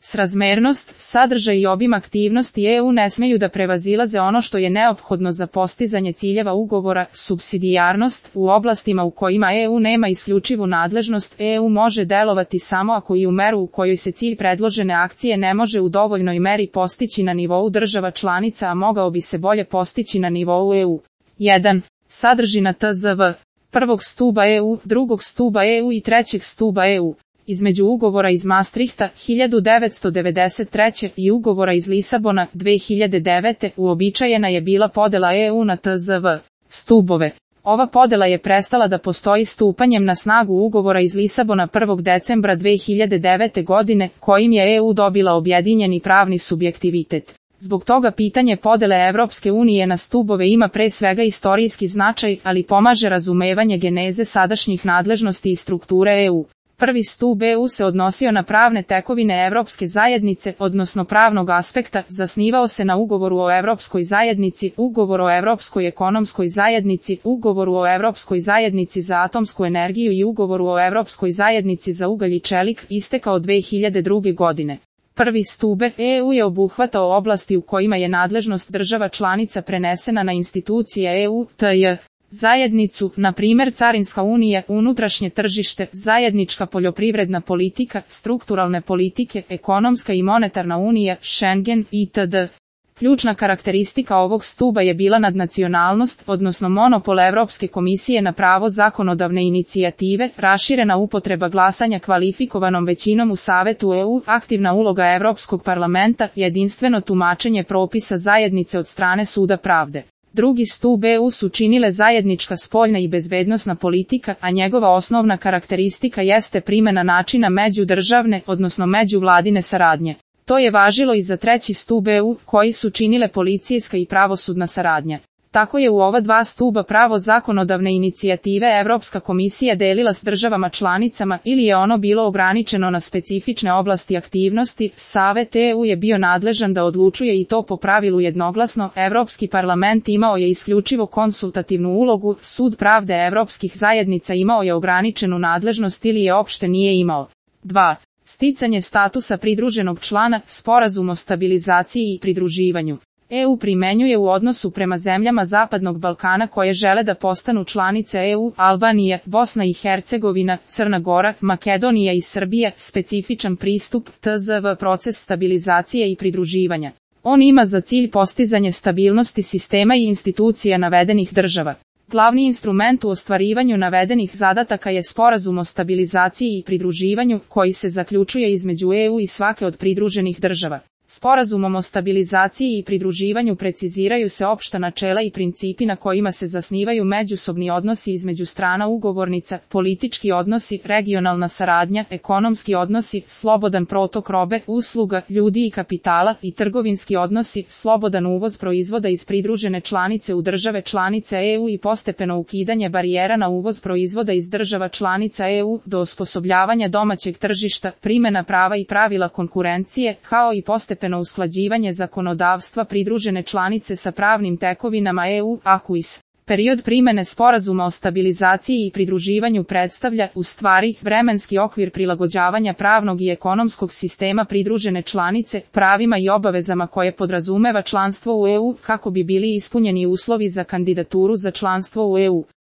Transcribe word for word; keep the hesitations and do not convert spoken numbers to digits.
Srazmernost, sadržaj i obim aktivnosti E U ne smeju da prevazilaze ono što je neophodno za postizanje ciljeva ugovora. Supsidijarnost, u oblastima u kojima E U nema isključivu nadležnost, E U može delovati samo ako i u meru u kojoj se cilj predložene akcije ne može u dovoljnoj meri postići na nivou država članica, a mogao bi se bolje postići na nivou E U. jedan. Sadržina T Z V. Prvog stuba E U, drugog stuba E U i trećeg stuba E U. Između ugovora iz Maastrichta hiljadu devetsto devedeset treće i ugovora iz Lisabona dve hiljade devete uobičajena je bila podela E U na T Z V stubove. Ova podela je prestala da postoji stupanjem na snagu ugovora iz Lisabona prvog decembra dve hiljade devete godine, kojim je E U dobila objedinjeni pravni subjektivitet. Zbog toga pitanje podele Evropske unije na stubove ima pre svega istorijski značaj, ali pomaže razumevanje geneze sadašnjih nadležnosti i strukture E U. Prvi stub E U se odnosio na pravne tekovine Evropske zajednice, odnosno pravnog aspekta, zasnivao se na ugovoru o Evropskoj zajednici, ugovoru o Evropskoj ekonomskoj zajednici, ugovoru o Evropskoj zajednici za atomsku energiju i ugovoru o Evropskoj zajednici za ugalj i čelik, istekao dve hiljade druge godine. Prvi stub E U je obuhvatao oblasti u kojima je nadležnost država članica prenesena na institucije E U, T J. Zajednicu, na primjer Carinska unija, unutrašnje tržište, zajednička poljoprivredna politika, strukturalne politike, ekonomska i monetarna unija, Schengen, itd. Ključna karakteristika ovog stuba je bila nadnacionalnost, odnosno monopol Evropske komisije na pravo zakonodavne inicijative, raširena upotreba glasanja kvalifikovanom većinom u Savetu E U, aktivna uloga Evropskog parlamenta, jedinstveno tumačenje propisa zajednice od strane Suda pravde. Drugi stub E U su činile zajednička spoljna i bezbednosna politika, a njegova osnovna karakteristika jeste primjena načina međudržavne, odnosno međuvladine saradnje. To je važilo i za treći stub E U, koji su činile policijska i pravosudna saradnja. Tako je u ova dva stuba pravo zakonodavne inicijative Evropska komisija delila s državama članicama ili je ono bilo ograničeno na specifične oblasti aktivnosti. Savet E U je bio nadležan da odlučuje i to po pravilu jednoglasno. Evropski parlament imao je isključivo konsultativnu ulogu, Sud pravde Evropskih zajednica imao je ograničenu nadležnost ili je opšte nije imao. dva. Sticanje statusa pridruženog člana, sporazum o stabilizaciji i pridruživanju. E U primenjuje u odnosu prema zemljama Zapadnog Balkana koje žele da postanu članice E U, Albanija, Bosna i Hercegovina, Crna Gora, Makedonija i Srbija, specifičan pristup, T Z V proces stabilizacije i pridruživanja. On ima za cilj postizanje stabilnosti sistema i institucija navedenih država. Glavni instrument u ostvarivanju navedenih zadataka je sporazum o stabilizaciji i pridruživanju, koji se zaključuje između E U i svake od pridruženih država. Sporazumom o stabilizaciji i pridruživanju preciziraju se opšta načela i principi na kojima se zasnivaju međusobni odnosi između strana ugovornica, politički odnosi, regionalna saradnja, ekonomski odnosi, slobodan protok robe, usluga, ljudi i kapitala i trgovinski odnosi, slobodan uvoz proizvoda iz pridružene članice u države članice E U i postepeno ukidanje barijera na uvoz proizvoda iz država članica E U do osposobljavanja domaćeg tržišta, primjena prava i pravila konkurencije, kao i postepeno usklađivanje zakonodavstva pridružene članice sa pravnim tekovinama E U, ACUIS. Period primjene sporazuma o stabilizaciji i pridruživanju predstavlja, u stvari, vremenski okvir prilagođavanja pravnog i ekonomskog sistema pridružene članice, pravima i obavezama koje podrazumeva članstvo u E U, kako bi bili ispunjeni uslovi za kandidaturu za članstvo u E U.